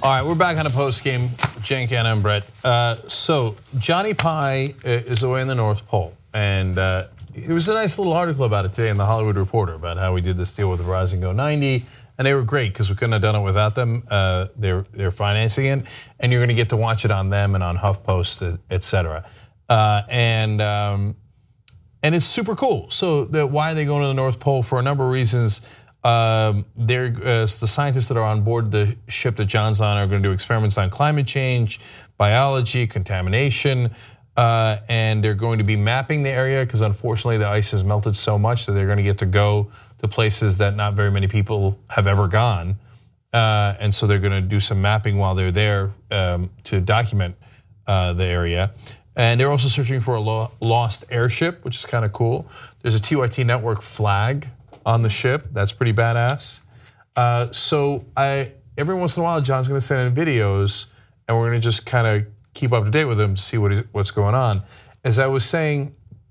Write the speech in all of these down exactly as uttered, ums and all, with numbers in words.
All right, we're back on a post game. Cenk, Anna, and Brett. Uh, so Johnny Pie is away in the North Pole, and uh, there was a nice little article about it today in the Hollywood Reporter about how we did this deal with the Verizon Go ninety, and they were great because we couldn't have done it without them. Uh, they're they're financing it, and you're going to get to watch it on them and on HuffPost, et cetera. Uh, and um, and it's super cool. So the, why are they going to the North Pole? For a number of reasons. Um, they're uh, the scientists that are on board the ship that John's on are going to do experiments on climate change, biology, contamination, uh, and they're going to be mapping the area because unfortunately the ice has melted so much that they're going to get to go to places that not very many people have ever gone, uh, and so they're going to do some mapping while they're there um, to document uh, the area. And they're also searching for a lo- lost airship, which is kind of cool. There's a T Y T network flag on the ship. That's pretty badass. Uh, so I every once in a while, John's going to send in videos, and we're going to just kind of keep up to date with him to see what he, what's going on. As I was saying,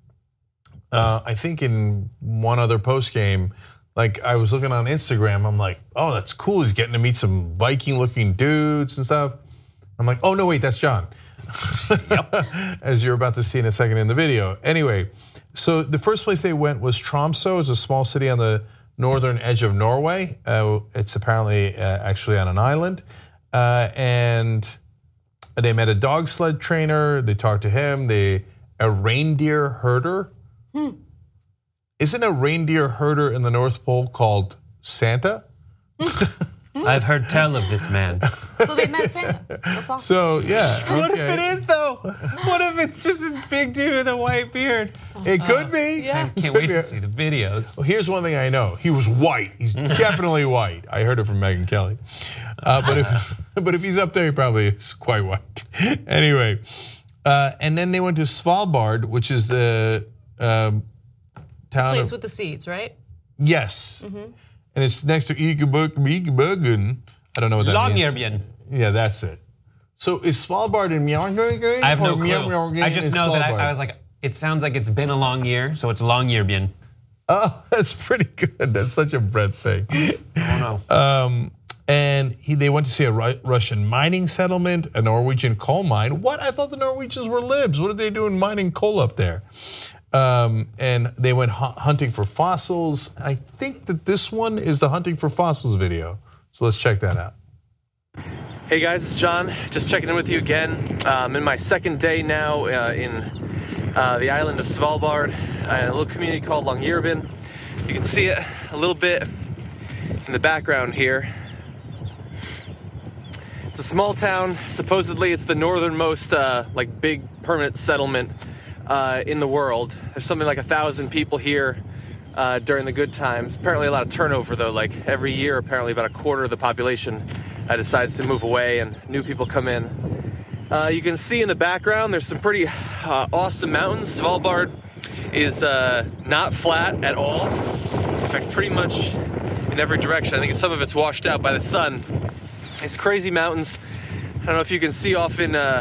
uh, I think in one other post game, like I was looking on Instagram, I'm like, oh, that's cool. He's getting to meet some Viking-looking dudes and stuff. I'm like, oh no, wait, that's John. Yep. As you're about to see in a second in the video. Anyway. So the first place they went was Tromsø. It's a small city on the northern edge of Norway. Uh, it's apparently uh, actually on an island. Uh, and they met a dog sled trainer. They talked to him. They a reindeer herder. Hmm. Isn't a reindeer herder in the North Pole called Santa? I've heard tell of this man. So they met Santa. That's all. So yeah. Okay. What if it is though? What if it's just a big dude with a white beard? It could be. Yeah. I can't wait to see the videos. Well, here's one thing I know: he was white. He's definitely white. I heard it from Megyn Kelly. Uh, but if but if he's up there, he probably is quite white. Anyway, uh, and then they went to Svalbard, which is the um, town place of, with the seeds, right? Yes. Mm-hmm. And it's next to Ikebukben. I don't know what that means. Longyearbyen. Yeah, that's it. So is Svalbard in Mjolnir? I have no clue. I just know that I, I was like, it sounds like it's been a long year, so it's Longyearbyen. Oh, that's pretty good. That's such a Brett thing. I don't know. Um, and he, they went to see a Ru- Russian mining settlement, a Norwegian coal mine. What? I thought the Norwegians were libs. What are they doing mining coal up there? Um, and they went hu- hunting for fossils. I think that this one is the hunting for fossils video. So let's check that out. Hey guys, it's John. Just checking in with you again. I'm in my second day now uh, in uh, the island of Svalbard, uh, a little community called Longyearbyen. You can see it a little bit in the background here. It's a small town. Supposedly, it's the northernmost, uh, like, big permanent settlement uh, in the world. There's something like a thousand people here uh, during the good times. Apparently, a lot of turnover though. Like every year, apparently, about a quarter of the population uh, decides to move away, and new people come in. Uh, you can see in the background, there's some pretty uh, awesome mountains. Svalbard is uh, not flat at all. In fact, pretty much in every direction. I think some of it's washed out by the sun. These crazy mountains. I don't know if you can see off in uh,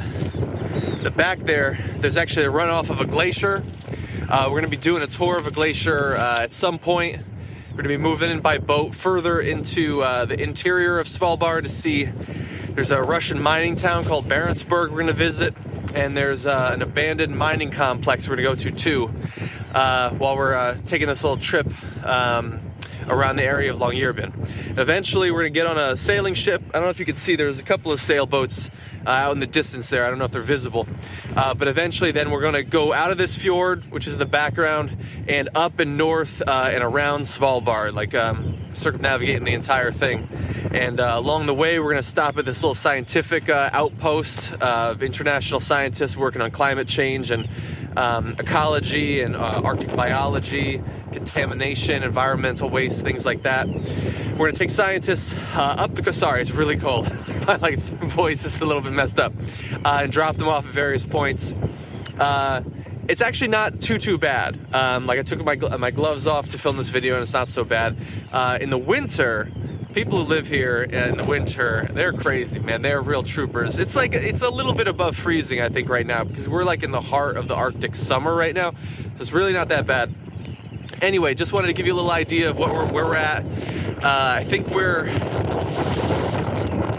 the back there, there's actually a runoff of a glacier. Uh, we're going to be doing a tour of a glacier uh, at some point. We're going to be moving in by boat further into uh, the interior of Svalbard to see. There's a Russian mining town called Barentsburg we're going to visit. And there's uh, an abandoned mining complex we're going to go to too uh, while we're uh, taking this little trip um, around the area of Longyearbyen. Eventually, we're going to get on a sailing ship. I don't know if you can see, there's a couple of sailboats uh, out in the distance there. I don't know if they're visible. Uh, but eventually, then we're going to go out of this fjord, which is in the background, and up and north uh, and around Svalbard, like um, circumnavigating the entire thing. And uh, along the way, we're going to stop at this little scientific uh, outpost uh, of international scientists working on climate change and um, ecology and uh, Arctic biology, contamination, environmental waste, things like that. We're going to take scientists uh, up the, sorry, it's really cold. My like, voice is a little bit messed up. Uh, and drop them off at various points. Uh, it's actually not too, too bad. Um, like I took my, my gloves off to film this video and it's not so bad. Uh, in the winter, people who live here in the winter, they're crazy, man. They're real troopers. It's like, it's a little bit above freezing, I think, right now, because we're like in the heart of the Arctic summer right now. So it's really not that bad. Anyway, just wanted to give you a little idea of what we're, where we're at. Uh, I think we're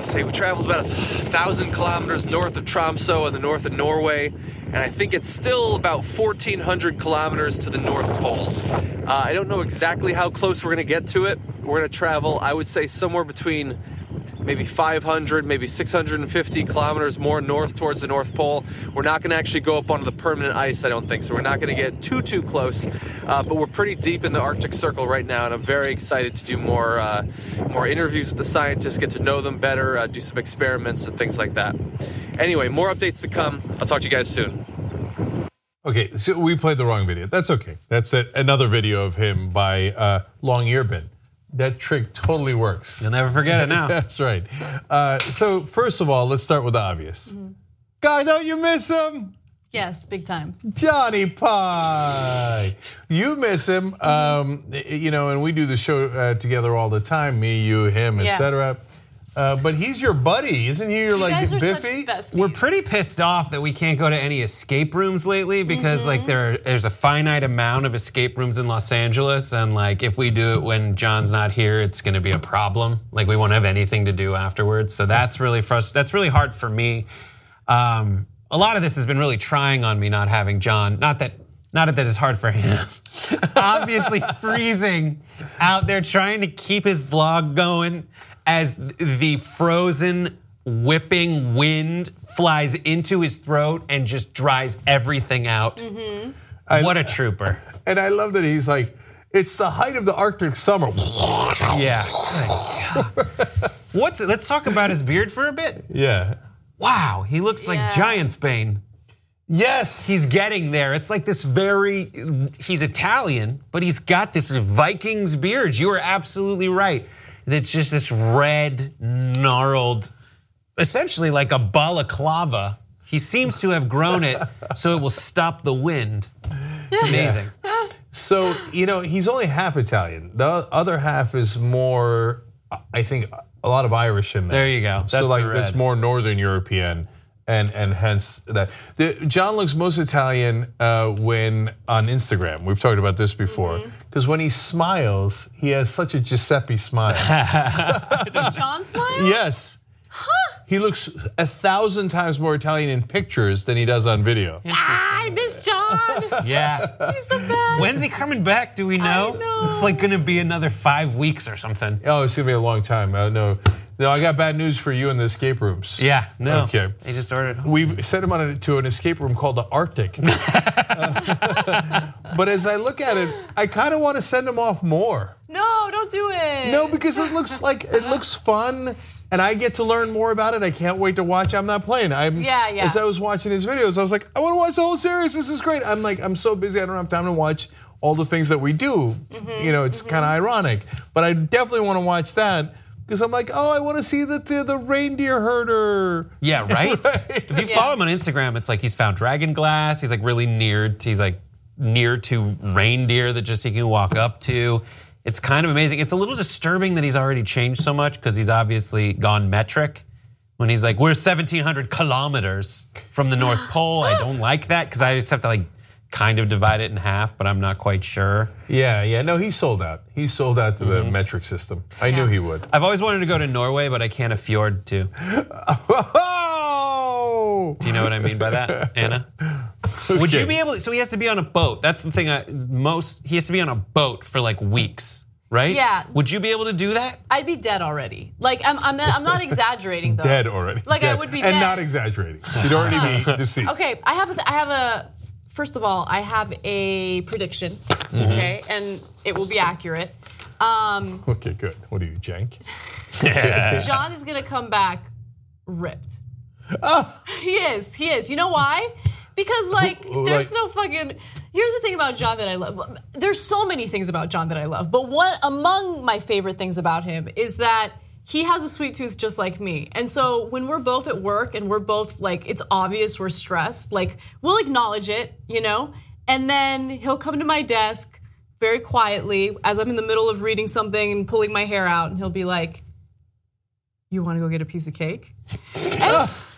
let's say we traveled about a thousand kilometers north of Tromsø in the north of Norway, and I think it's still about fourteen hundred kilometers to the North Pole. Uh, I don't know exactly how close we're going to get to it. We're going to travel, I would say, somewhere between maybe five hundred, maybe six hundred fifty kilometers more north towards the North Pole. We're not going to actually go up onto the permanent ice, I don't think, so we're not going to get too, too close. Uh, but we're pretty deep in the Arctic Circle right now, and I'm very excited to do more uh, more interviews with the scientists, get to know them better, uh, do some experiments and things like that. Anyway, more updates to come. I'll talk to you guys soon. Okay, so we played the wrong video. That's okay. That's a, another video of him by uh, Long Earbin. That trick totally works. You'll never forget it now. That's right. Uh, so first of all, let's start with the obvious. Mm-hmm. God, don't you miss him? Yes, big time. Johnny Pie. You miss him. Mm-hmm. Um, you know, and we do the show uh, together all the time, me, you, him, et cetera. Uh, but he's your buddy, isn't he? You're you like guys are Biffy. Such besties. We're pretty pissed off that we can't go to any escape rooms lately because mm-hmm. like there, there's a finite amount of escape rooms in Los Angeles, and like if we do it when John's not here, it's going to be a problem. Like we won't have anything to do afterwards. So that's really frust- That's really hard for me. Um, a lot of this has been really trying on me not having John. Not that. Not that it's hard for him. Obviously freezing out there trying to keep his vlog going as the frozen whipping wind flies into his throat and just dries everything out. Mm-hmm. What a trooper. And I love that he's like, it's the height of the Arctic summer. Yeah. What's it? Let's talk about his beard for a bit. Yeah. Wow, he looks like yeah. Giant's Bane. Yes. He's getting there. It's like this very, he's Italian, but he's got this Vikings beard. You are absolutely right. It's just this red, gnarled, essentially like a balaclava. He seems to have grown it so it will stop the wind. It's amazing. Yeah. So, you know, he's only half Italian. The other half is more, I think, a lot of Irish in there. There you go. That's so like the red. This more Northern European. And and hence that. The, John looks most Italian uh, when on Instagram. We've talked about this before. Because mm-hmm. when he smiles, he has such a Giuseppe smile. John smile? Yes. Huh? He looks a thousand times more Italian in pictures than he does on video. Ah, I miss John. Yeah. He's the best. When's he coming back? Do we know? I know. It's like gonna be another five weeks or something. Oh, it's gonna be a long time. Uh, no. No, I got bad news for you in the escape rooms. Yeah, no. Okay. He just ordered. We've sent him on a, to an escape room called the Arctic. uh, but as I look at it, I kind of want to send him off more. No, don't do it. No, because it looks like it looks fun, and I get to learn more about it. I can't wait to watch. I'm not playing. I'm. Yeah, yeah. As I was watching his videos, I was like, I want to watch the whole series. This is great. I'm like, I'm so busy. I don't have time to watch all the things that we do. Mm-hmm, you know, it's mm-hmm. kind of ironic, but I definitely want to watch that. Because I'm like, oh, I want to see the, the the reindeer herder. Yeah, right? right? If you yeah. follow him on Instagram, it's like he's found dragon glass. He's like really near, to, he's like near to reindeer that just he can walk up to. It's kind of amazing. It's a little disturbing that he's already changed so much because he's obviously gone metric. When he's like, we're seventeen hundred kilometers from the North Pole. I don't like that because I just have to like kind of divide it in half, but I'm not quite sure. Yeah, yeah, no, he sold out. He sold out to the mm-hmm. metric system. I yeah. knew he would. I've always wanted to go to Norway, but I can't afford to. Oh! Do you know what I mean by that, Anna? Okay. Would you be able to, so he has to be on a boat. That's the thing, I, most, he has to be on a boat for like weeks, right? Yeah. Would you be able to do that? I'd be dead already. Like, I'm, I'm, not, I'm not exaggerating though. Dead already. Like dead. I would be and dead. And not exaggerating. You'd already be deceased. Okay, I have a, I have a, first of all, I have a prediction, mm-hmm. okay, and it will be accurate. Um, okay, good. What are you, Jank? John is gonna come back ripped. Oh. He is, he is. You know why? Because like, there's like, no fucking, here's the thing about John that I love. There's so many things about John that I love, but one among my favorite things about him is that he has a sweet tooth just like me. And so when we're both at work and we're both like, it's obvious we're stressed, like we'll acknowledge it, you know? And then he'll come to my desk very quietly as I'm in the middle of reading something and pulling my hair out, and he'll be like, you wanna go get a piece of cake? And,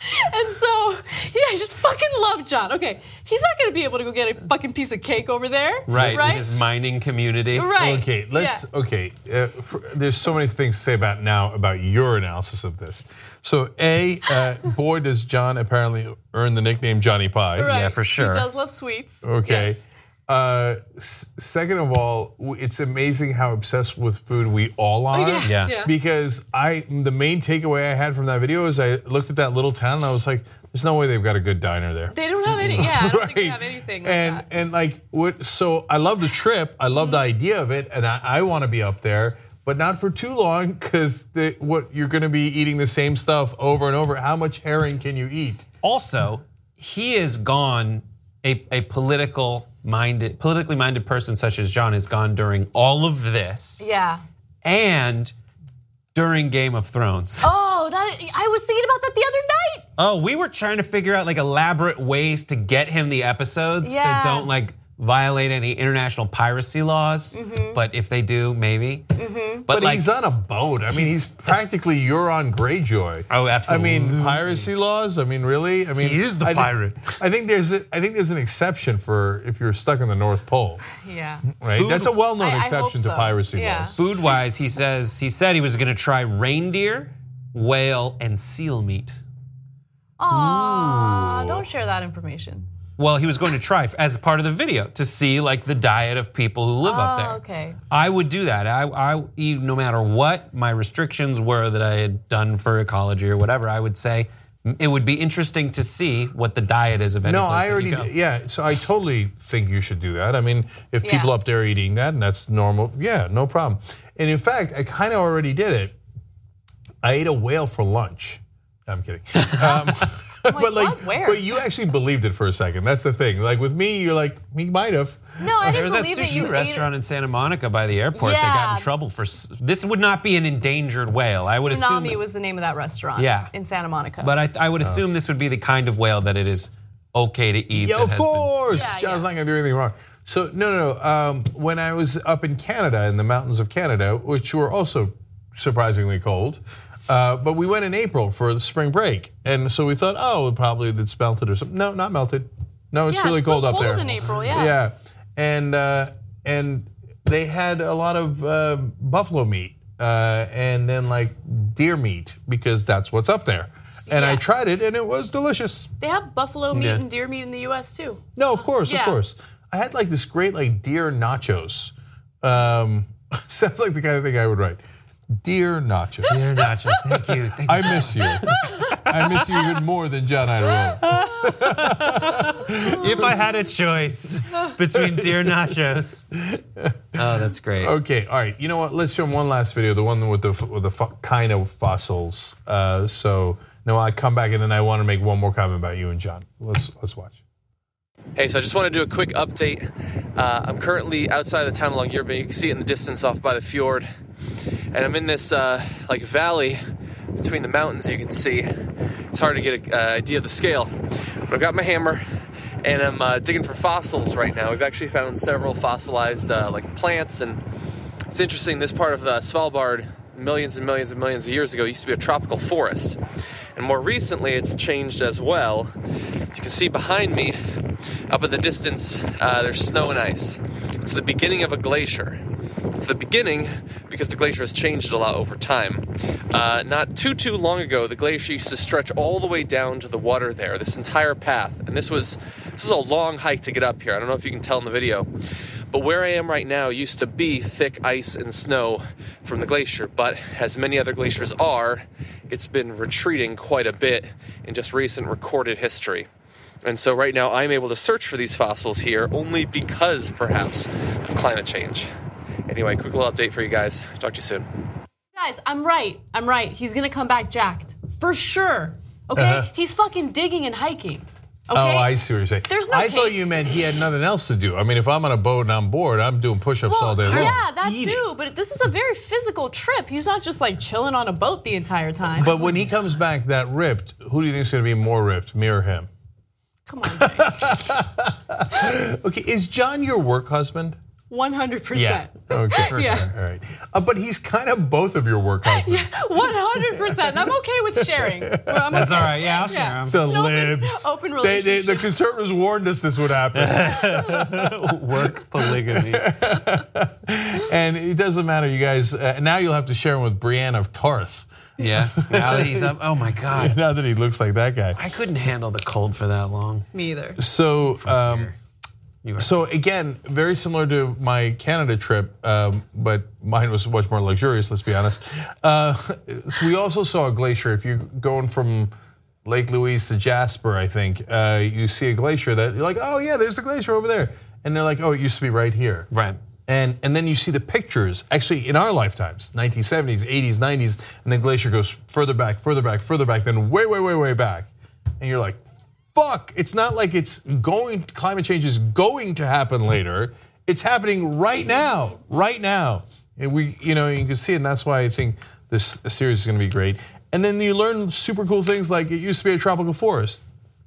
And so, yeah, I just fucking love John. Okay, he's not gonna be able to go get a fucking piece of cake over there. Right, right? in his mining community. Right. Okay, let's. Yeah. Okay, uh, for, there's so many things to say about now about your analysis of this. So, a uh, boy, does John apparently earn the nickname Johnny Pie. Right. Yeah, for sure. He does love sweets. Okay. Yes. Uh, s- second of all, w- it's amazing how obsessed with food we all are. yeah, Yeah. yeah. Because I, the main takeaway I had from that video is I looked at that little town and I was like, "There's no way they've got a good diner there." They don't have any. Yeah, I don't think they have anything like and that. and like what? So I love the trip. I love the idea of it, and I, I want to be up there, but not for too long because what you're going to be eating the same stuff over and over. How much herring can you eat? Also, he is gone. A, a political minded, politically minded person such as John is gone during all of this, Yeah. and during Game of Thrones. Oh, that I was thinking about that the other night. Oh, we were trying to figure out like elaborate ways to get him the episodes Yeah. that don't like violate any international piracy laws. Mm-hmm. But if they do, maybe. Mm-hmm. But, But like, he's on a boat. I mean, he's practically Euron Greyjoy. Oh, absolutely. I mean, piracy laws. I mean, really. I mean, He is the I thi- pirate. I think there's a, I think there's an exception for if you're stuck in the North Pole, Yeah. right? Food- That's a well-known I- I hope exception to so. piracy Yeah. laws. food wise, he says he said he was going to try reindeer, whale, and seal meat. Aw, don't share that information. Well, he was going to try as part of the video to see like the diet of people who live up there. Oh, okay. I would do that. I, I, even- no matter what my restrictions were that I had done for ecology or whatever, I would say it would be interesting to see what the diet is of any No, place I that already you go. did- yeah. So I totally think you should do that. I mean, if Yeah. people up there are eating that and that's normal, yeah, no problem. And in fact, I kind of already did it. I ate a whale for lunch. No, I'm kidding. Um, but like, what? Where? but you actually believed it for a second. That's the thing. Like with me, you're like, he might have. No, I There didn't was that believe that sushi you restaurant in Santa Monica by the airport that got Yeah. in trouble for. s- This would not be an endangered whale. I would ate. assume. Tsunami was the name of that restaurant. Yeah. In Santa Monica. But I, I would Oh. assume this would be the kind of whale that it is okay to eat. Yeah, that of has been- course. Yeah, John's yeah. not gonna do anything wrong. So no, no, no. Um, when I was up in Canada, in the mountains of Canada, which were also surprisingly cold, uh, but we went in April for the spring break, and so we thought, oh, probably it's melted or something. No, not melted. No, it's Yeah, really it's still cold up cold there. in April, yeah. Yeah, and uh, and they had a lot of uh, buffalo meat. Uh, and then like deer meat because that's what's up there, and I Yeah. tried it and it was delicious. they have buffalo meat Yeah. and deer meat in the U S too. No, of course, Yeah. of course. I had like this great like deer nachos. Um, sounds like the kind of thing I would write. Deer nachos. Dear nachos, thank you. Thank you. I miss you. I miss you even more than John Iadarola. If I had a choice between deer nachos, oh, that's great. Okay, all right. You know what? Let's show one last video, the one with the with the fo- kind of fossils. Uh, so no, I come back and then I want to make one more comment about you and John. Let's let's watch. Hey, so I just want to do a quick update. Uh, I'm currently outside of the town of Longyearbyen. You can see it in the distance off by the fjord. And I'm in this uh, like valley between the mountains, you can see. It's hard to get an uh, idea of the scale. But I've got my hammer and I'm uh, digging for fossils right now. We've actually found several fossilized uh, like plants, and it's interesting, this part of the Svalbard millions and millions and millions of years ago used to be a tropical forest. And more recently it's changed as well. You can see behind me, up in the distance, uh, there's snow and ice. It's the beginning of a glacier. It's the beginning because the glacier has changed a lot over time. Uh, not too, too long ago, the glacier used to stretch all the way down to the water there, this entire path. And this was, this was a long hike to get up here. I don't know if you can tell in the video. But where I am right now used to be thick ice and snow from the glacier. But as many other glaciers are, it's been retreating quite a bit in just recent recorded history. And so right now I'm able to search for these fossils here only because, perhaps, of climate change. Anyway, quick little update for you guys. Talk to you soon. Guys, I'm right. I'm right. He's gonna come back jacked for sure. Okay, Uh-huh. he's fucking digging and hiking. Okay? Oh, I see what you're saying. There's no I thought cake. you meant he had nothing else to do. I mean, if I'm on a boat and I'm bored, I'm doing push-ups all day long. yeah, that Eating. too. But this is a very physical trip. He's not just like chilling on a boat the entire time. But when he comes back that ripped, who do you think is going to be more ripped, me or him? Come on, Jay. Okay, is John your work husband? one hundred percent. Yeah. Okay. For Yeah. sure. All right. Uh, but he's kind of both of your work husbands. Yeah, one hundred percent. I'm okay with sharing. I'm That's okay. all right. Yeah, I'll share Yeah. them. So It's an open- libs. open They- they- relationship. the conservatives warned us this would happen. Work polygamy. And it doesn't matter, you guys. Uh, now you'll have to share him with Brienne of Tarth. Yeah. Now that he's up. Oh my God. Now that he looks like that guy. I couldn't handle the cold for that long. Me either. So, um, You are- so again, very similar to my Canada trip, um, but mine was much more luxurious. Let's be honest. Uh, so we also saw a glacier. If you're going from Lake Louise to Jasper, I think uh, you see a glacier that you're like, oh yeah, there's a glacier over there, and they're like, oh, it used to be right here. Right. And and then you see the pictures, actually in our lifetimes, nineteen seventies, eighties, nineties, and the glacier goes further back, further back, further back, then way, way, way, way back. And you're like, fuck, it's not like it's going, climate change is going to happen later. It's happening right now, right now. And we, you know, you can see it, and that's why I think this series is gonna be great. And then you learn super cool things like it used to be a tropical forest.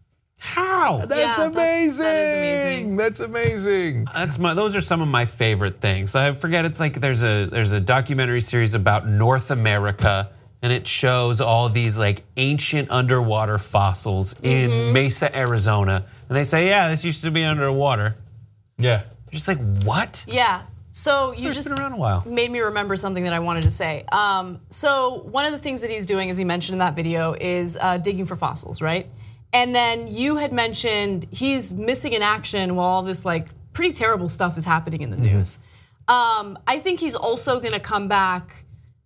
How? That's Yeah, that's- amazing. that is amazing. That's amazing. That's my. Those are some of my favorite things. I forget. It's like there's a there's a documentary series about North America, and it shows all these like ancient underwater fossils in Mm-hmm. Mesa, Arizona, and they say, yeah, this used to be underwater. Yeah. You're just like, what? Yeah. So you It's just been around a while. made me remember something that I wanted to say. Um, so one of the things that he's doing, as he mentioned in that video, is uh, digging for fossils, right? And then you had mentioned he's missing in action while all this like pretty terrible stuff is happening in the news. Um, I think he's also going to come back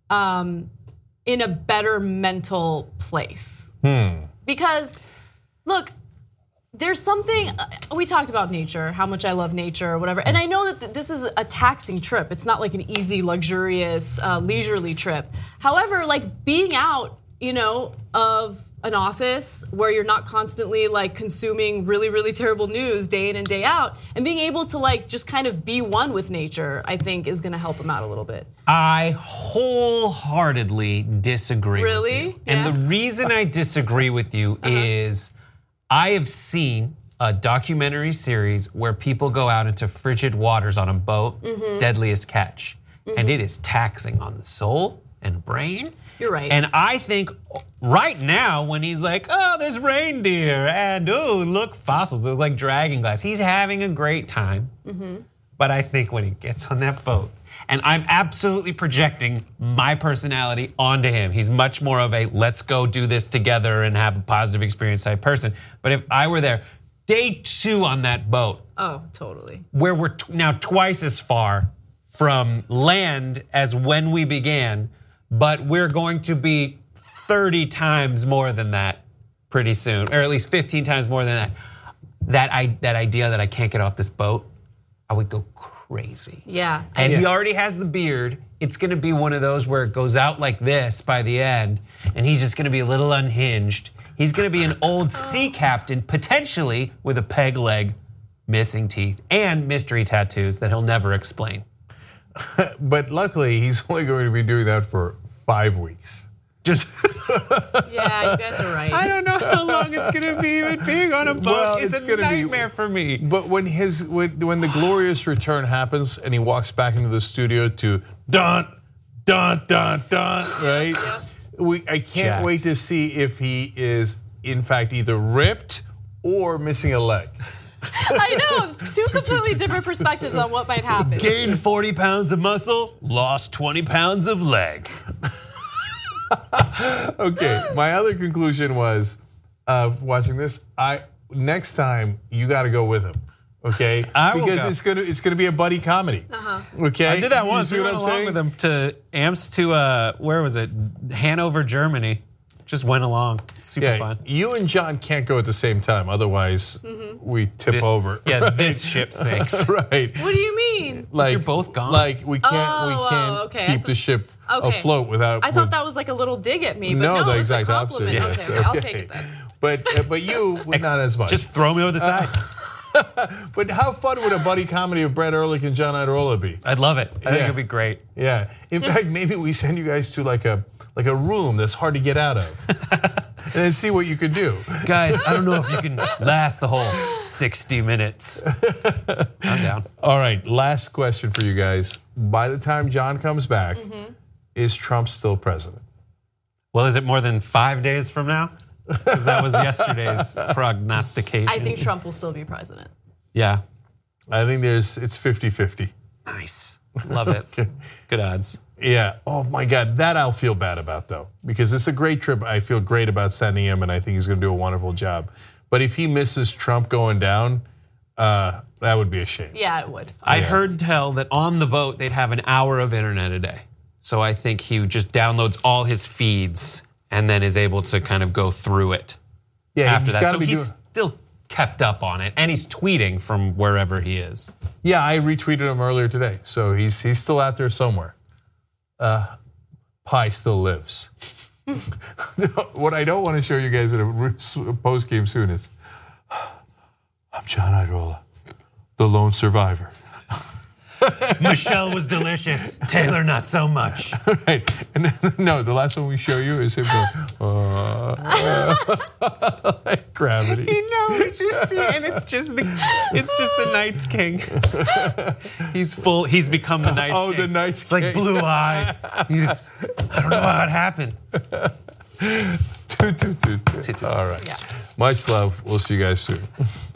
um, in a better mental place. Because, look, there's something, we talked about nature, how much I love nature or whatever. And I know that this is a taxing trip. It's not like an easy, luxurious, uh, leisurely trip. However, like being out, you know, of an office where you're not constantly like consuming really, really terrible news day in and day out, and being able to like just kind of be one with nature, I think is gonna help him out a little bit. I wholeheartedly disagree Really? with you. And Yeah. the reason I disagree with you is I have seen a documentary series where people go out into frigid waters on a boat, Deadliest Catch. And it is taxing on the soul and brain. You're right. And I think right now, when he's like, oh, there's reindeer, and oh, look, fossils, they look like dragon glass, he's having a great time. But I think when he gets on that boat, and I'm absolutely projecting my personality onto him. He's much more of a let's go do this together and have a positive experience type person. But if I were there, day two on that boat, Oh, totally. where we're t- now twice as far from land as when we began, but we're going to be thirty times more than that pretty soon, or at least fifteen times more than that. That I that idea that I can't get off this boat, I would go crazy. Yeah. And he Yeah. already has the beard. It's gonna be one of those where it goes out like this by the end, and he's just gonna be a little unhinged. He's gonna be an old sea captain, potentially with a peg leg, missing teeth, and mystery tattoos that he'll never explain. But luckily, he's only going to be doing that for five weeks. Just Yeah, you guys are right. I don't know how long it's gonna be, but being on a boat Well, is it's a gonna be- nightmare for me. But when his when, when the glorious return happens and he walks back into the studio to dun dun dun dun, right? We I can't Jacked. wait to see if he is in fact either ripped or missing a leg. I know, two completely different perspectives on what might happen. Gained forty pounds of muscle, lost twenty pounds of leg. Okay, my other conclusion was uh, watching this. I next time you got to go with him. Okay, I will because go. it's gonna it's gonna be a buddy comedy. Okay, I did that You once. see We what went I'm along saying? with him to Amps to uh, where was it? Hanover, Germany. Just went along. Super Yeah, fun. you and John can't go at the same time, otherwise we tip This- over. Yeah, right? this ship sinks. right. What do you mean? Like you're both gone. Like we can't Oh, we oh, can't okay. I keep thought- the ship Okay. afloat without. I thought with- that was like a little dig at me, but no, no, the it was a exact opposite. compliment. Yes. Okay, okay, I'll take it then. But uh, but you not as much. Just throw me over the side. But how fun would a buddy comedy of Brett Ehrlich and John Iadarola be? I'd love it. I think Yeah. it'd be great. Yeah. In fact, maybe we send you guys to like a like a room that's hard to get out of. and then see what you could do. Guys, I don't know if you can last the whole sixty minutes. I'm down. All right, last question for you guys. By the time John comes back, mm-hmm. is Trump still president? Well, is it more than five days from now? Because that was yesterday's prognostication. I think Trump will still be president. Yeah. I think there's it's fifty fifty. Nice. Love it. Okay. Good odds. Yeah. Oh my God. That I'll feel bad about though, because it's a great trip. I feel great about sending him, and I think he's going to do a wonderful job. But if he misses Trump going down, uh, that would be a shame. Yeah, it would. I yeah. heard tell that on the boat they'd have an hour of internet a day. So I think he just downloads all his feeds and then is able to kind of go through it yeah, after that. So be he's doing- still kept up on it, and he's tweeting from wherever he is. Yeah, I retweeted him earlier today, so he's he's still out there somewhere. Uh, Pi still lives. What I don't want to show you guys in a post game soon is, I'm John Iadarola, the lone survivor. Michelle was delicious. Taylor, not so much. Right, and then, no, the last one we show you is him going, uh, like gravity. You know, it's just and it's just the it's just the Night's King. He's full. He's become the Night's oh, King. Oh, the Night's King. King. Like blue eyes. He's I don't know how it happened. toot, toot, toot, toot. All right. Yeah. Much love. We'll see you guys soon.